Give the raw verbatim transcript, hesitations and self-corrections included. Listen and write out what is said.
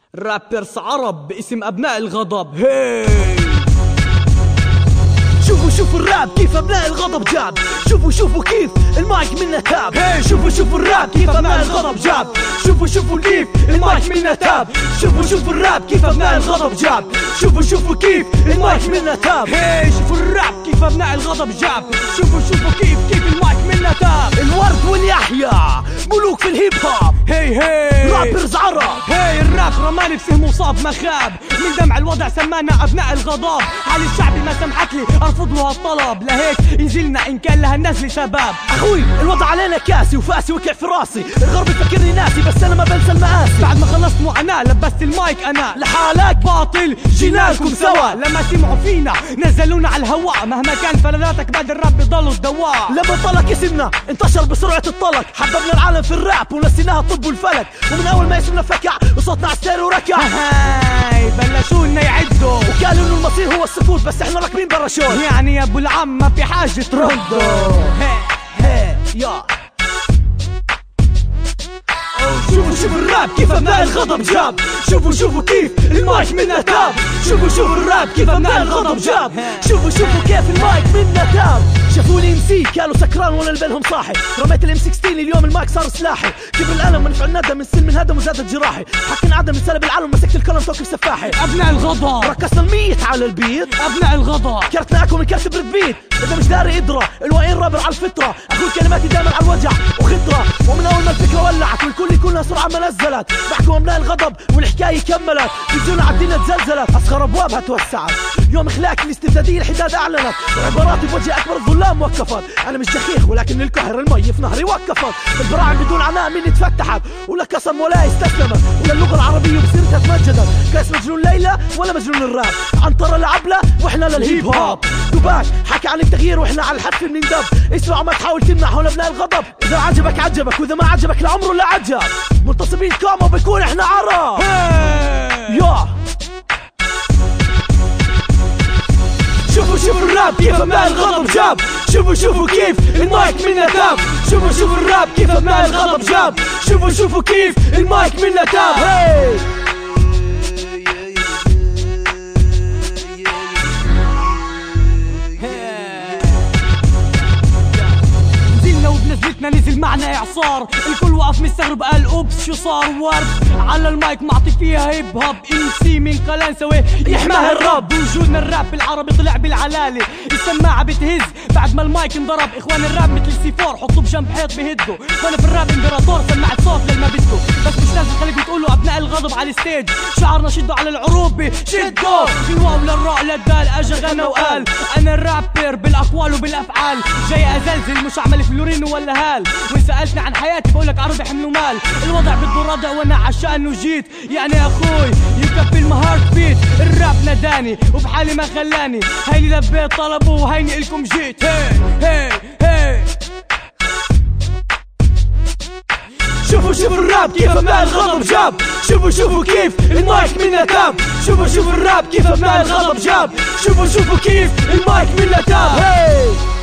رابرز عرب باسم أبناء الغضب. هي شوفوا شوفوا الراب كيف أبناء الغضب جاب. شوفوا شوفوا كيف المايك منا تاب. هي شوفوا شوفوا الراب كيف أبناء الغضب جاب. شوفوا شوفوا كيف المايك منا تاب. شوفوا شوفوا الراب كيف أبناء الغضب جاب. شوفوا شوفوا كيف المايك منا تاب. هي شوفوا الراب كيف أبناء الغضب جاب. شوفوا شوفوا كيف كيف المايك منا تاب. الورد واليحيى ملوك في الهيب هوب. هي هي رابرز عرب. هي الراب رماني بسهم وصاب مخاب. من دمع الوضع سمانا أبناء الغضب. حالي الشعبي ما سمحت لي ارفض له هالطلب، لهيك ينزلنا ان كان لها النزل شباب. اخوي الوضع علينا كاسي وفاسي وقع في راسي. الغرب يفكرني ناسي بس انا ما بنسى المآسي. بعد ما خلصت معاناة لبست المايك انا لحالك باطل جينا لكم سوا. لما سمعوا فينا نزلونا على الهواء. مهما كان فلذاتك بعد الراب بيضلوا الدواء. لما طلق اسمنا انتشر بسرعة الطلق. حببنا العالم في الراب ونسيناها الطب والفلك. ومن اول ما اسمنا فكع وصوتنا عستير وركع. هاي بلشوا لنا يعدوا وقالوا انه المصير هو السكوت بس احنا راكبين برا شوي. يعني يا ابو العم ما في حاجة تردوا. هي هي يا شوفوا شوفوا الراب كيف أبناء الغضب جاب. شوفوا شوفوا كيف المايك منا تاب. شوفوا شوفوا الراب كيف أبناء الغضب جاب. شوفوا شوفوا كيف المايك منا تاب. شافوا لي ام سي كانوا سكران وانا البالهم صاحي. رميت الام ستاشر اليوم المايك صار سلاحي. كبر الالم منفع الندم من سن من هدم وزادت جراحي. حكي عدم من سلب العالم مسكت القلم توقف سفاحي. ابناء الغضب ركزنا الميت على البيت. ابناء الغضب كرتناكم من كرت برد بيت. اذا مش داري ادرى الوين رابر على الفطره. اقول كلماتي دائما على الوجع وخطره. ومن اول ما الفكره ولعت والكل يكون لها سرعه ما نزلت. بحكوا ابناء الغضب والحكايه كملت. فيزيونا عالدنيا تزلزلت. اصغر ابوابها توسعت. يوم اخلاق الاستبداديه الحداد اعلنت. عباراتي بوجه اكبر الظلام وقفت. انا مش دخيخ ولكن القهر المي في نهري وقفت. البراعم بدون عناء مني تفتحت. ولا قسم ولا استسلمت. ولا اللغه العربيه بسيرتها تمجدت. كاس مجنون ليلى ولا مجنون الراب. عنترة لعبله واحنا للهيب هوب. دوباك حكى عن التغيير واحنا على الحدف بنندب. اسمع ما تحاول تمنع هون ابناء الغضب. اذا عجبك عجبك واذا ما عجبك لعمره لا عجب. منتصبين كاما بيكون احنا عرب. يا شوفوا شوفوا الراب كيف أبناء الغضب جاب. شوفوا شوفوا كيف المايك منا تاب. شوفوا شوفوا الراب كيف أبناء الغضب جاب. شوفوا شوفوا كيف المايك منا تاب. هي نزلنا وبنزلتنا نزل معنا اعصار. الكل وقف مستغرب قال اوبس شو صار. ورد على المايك معطي فيها هيب هوب. ام سي من قلنسوي يحماها الرب. وجودنا الراب العربي طلع بالعلالة. السماعة بتهز بعد ما المايك انضرب. اخوان الراب مثل السي فور حطوه بجنب حيط بهده. وانا في الراب امبراطور سمعت صوت لما بده. بس مش لازم خليكم تقولوا ابناء الغضب على الستيج. شعرنا شدوا على العروبة شدوا. في الواو للراء للدال اجى غنى وقال انا الرابر بالاقوال وبالافعال. جاي ازلزل مش اعمل فلورينو ولا هال. وان سالتني عن حياتي بقولك عربي حمل ومال. الوضع بده ردع وانا عشان جيت. يعني يا اخوي يكفي المهارت بيت. الراب ناداني وبحالي ما خلاني. هيني لبيت طلبه وهيني الكم جيت. هي هي هي شوفوا شوفوا الراب كيف أبناء الغضب جاب. شوفوا شوفوا كيف المايك منا تاب. شوفوا شوفوا الراب كيف أبناء الغضب جاب. شوفوا شوفوا كيف المايك منا تاب. هي